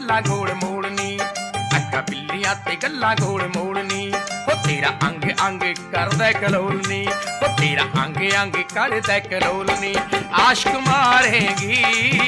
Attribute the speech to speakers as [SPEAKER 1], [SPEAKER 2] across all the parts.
[SPEAKER 1] गल्ला गोल मोड़नी, अक्का बिल्लियां ते गल्ला गोल मोड़नी। हो तेरा अंग अंग करदा कलोलनी, हो तेरा अंग अंग करदा कलोलनी। आशिक मारेगी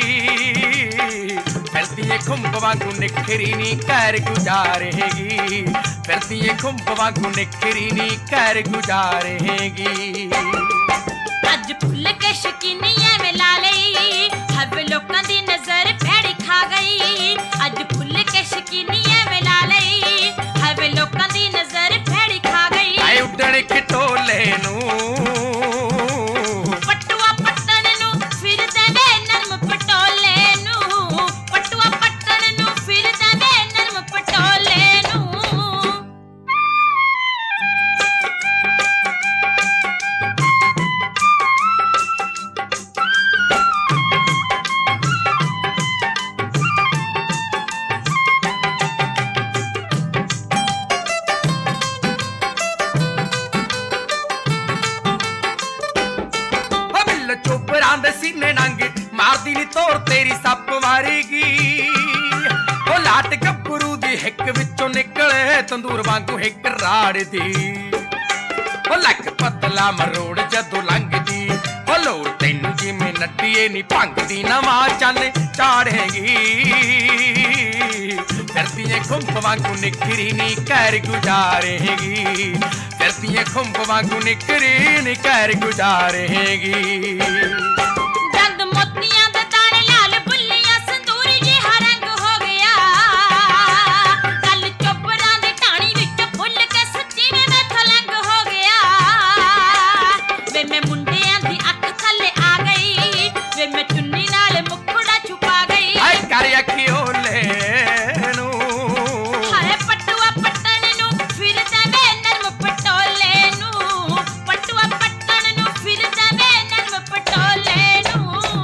[SPEAKER 1] फिरदी खुंब वांगू निखरी नी कर गुजारेगी, फिरदी खुंब वांगू निखरी नी कर गुजारेगी।
[SPEAKER 2] अज फुल के शकीनिया में ला लई, हब लोकां दी नजर भैड़ी खा गई। अज फुल के शकीनिया में ला लई, हब लोकां दी नजर भैड़ी खा गई।
[SPEAKER 1] आए उड़न खटोले नू
[SPEAKER 2] पटुआ पट्टन नू फिरदा वे नरम पटोले नू, पटुआ पट्टन नू फिरदा वे नरम पटोले नू।
[SPEAKER 1] चोपरां दे सीने नंग मारदी नी तोर तेरी सप मारेगी। ओ लाट गब्बरू दी हिक विचों निकले तंदूर वांगू हिक राड़ दी। ओ लक पतला मरोड़ जदों लंघदी, ओ लोर तैनू जिवें नड्डीए नी भंगदी। नवां चन्न चाड़ेगी फिरदी खुंब वांगू निखरी नी कर गुजारेगी, फिरदी खुंब वांगू निखरी नी कर गुजारेगी।
[SPEAKER 2] दंद मोतियां दे तारे लाल बुल्लियां संदूरी जिहा रंग हो गया। कल चोपरां दे टाणी विच फुल के सच्ची में मैथों लंग हो गया। वे मैं मुंडियां दी अख थल्ले आ गई, वे मैं चुन्नी नाल मुखड़ा छुपा गई।
[SPEAKER 1] हाय कर अखियों लेनू
[SPEAKER 2] हाय पटुआ पट्टन नू फिरदा वे नरम पटोले नू, पटुआ पट्टन नू फिरदा वे नरम पटोले नू।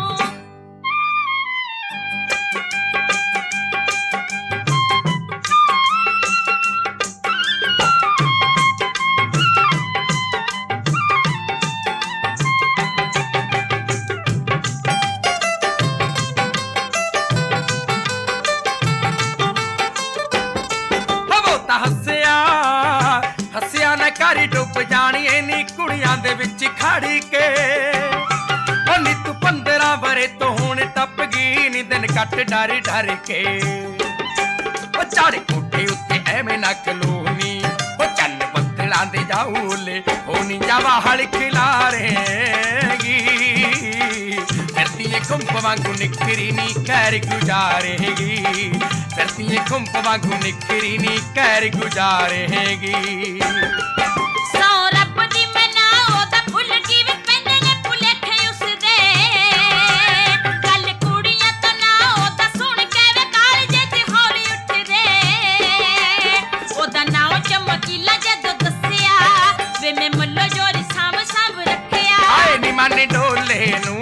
[SPEAKER 1] हसिया न कर डुब जानी नी कुड़ियां दे विच खड़ी के। ओ नी तू 15 बरे तो हुण टप गई नी दिन कट डर डर के। ओ चाड़े कोठे उत्ते एवें ना खलोनी, ओ चन्न बदलां दे जाऊले होनी जावा हल खिलारेगी। फिरदी खुंब वांगू निखरी नी कर गुजारेगी, फिरदी खुंब वांगू निखरी नी कर गुजारेगी।
[SPEAKER 2] सौ रब दी मना ओदा फुल किवें पैंदे ने भुलेखे उसदे। कल कुड़ियां तो ना ओदा सुण के वे कालजे ते हौली उठदे। ओदा नाम चमकीला जदों दस्सिया, वे मैं मल्लो जोरी साम साम रखिया।
[SPEAKER 1] आए नी माने डोले नू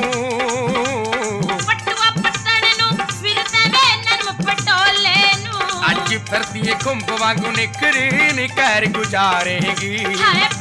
[SPEAKER 2] पटुआ पट्टन नू फिरदा वे नरम पटोले नू।
[SPEAKER 1] अज फिरदी खुंब वांगू निखरी नी कर गुजारेगी।
[SPEAKER 2] हाय